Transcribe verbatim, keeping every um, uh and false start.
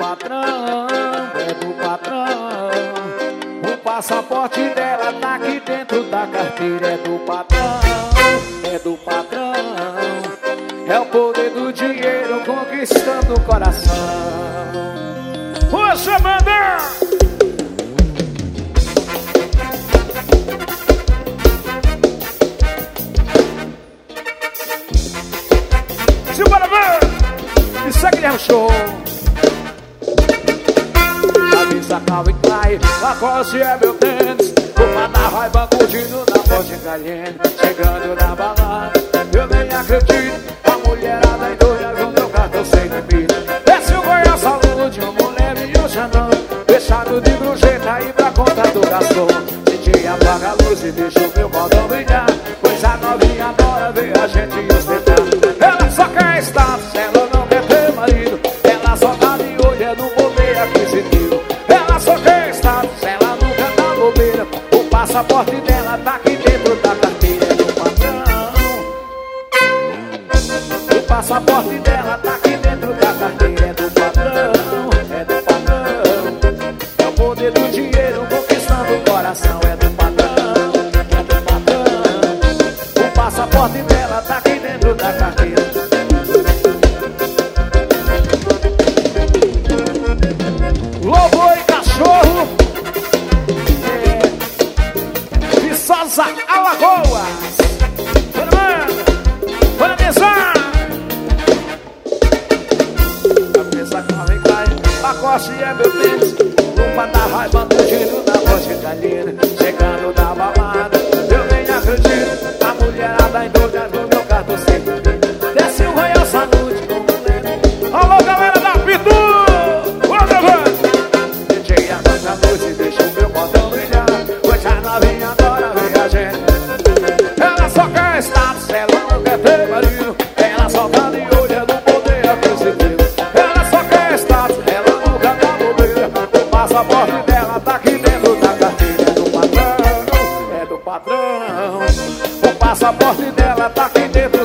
patrão, é do patrão. O passaporte dela tá aqui dentro da carteira. É do patrão, é do patrão. É o poder do dinheiro conquistando o coração. Você manda! Simbora ver! Isso aqui é um show. Avisa Calvin Klein, Lacoste é meu tênis. Roupa da raiva curtindo na Porsche Cayenne. Chegando na balada, eu nem acredito. A mulherada endoida com meu cartão sem limite. Desce o Goiás, saúde, um mulher e um Xandão. Fechado de brujeta aí pra conta do garçom. D J apaga a luz e deixa o meu cordão brilhar. Pois a novinha adora ver a gente ostentar. Ela só quer status, ela não quer ter marido. Ela só tá de olho, é no poder aquisitivo. Ela só quer status, ela nunca dá bobeira. O passaporte dela tá aqui dentro da carteira. É do patrão. O passaporte dela tá aqui dentro da carteira. É do patrão, é do patrão. É o poder do dinheiro conquistando o coração. É do patrão, é do patrão. O passaporte dela tá aqui dentro da carteira. Lobo e cachorro, é, Viçosa, Alagoas. Bora, mano, bora mesar. A mesa corre e cai, Lacoste é meu tênis. Roupa da raiva do giro da Porsche Cayenne. Chegando na balada, eu nem acredito. A mulherada endoida do meu cartão sempre. Desce o Royal Salute com o Leme. Alô, galera da Pitu! Bora, mano! A noite deixa o meu cordão brilhar. Pois a novinha adora ver a gente. Ela só quer status, ela não quer ter marido. Ela só tá de olho, é do poder aquisitivo. Ela só quer status, ela nunca dá bobeira. O passaporte dela tá aqui dentro da carteira. É do patrão, é do patrão. O passaporte dela tá aqui dentro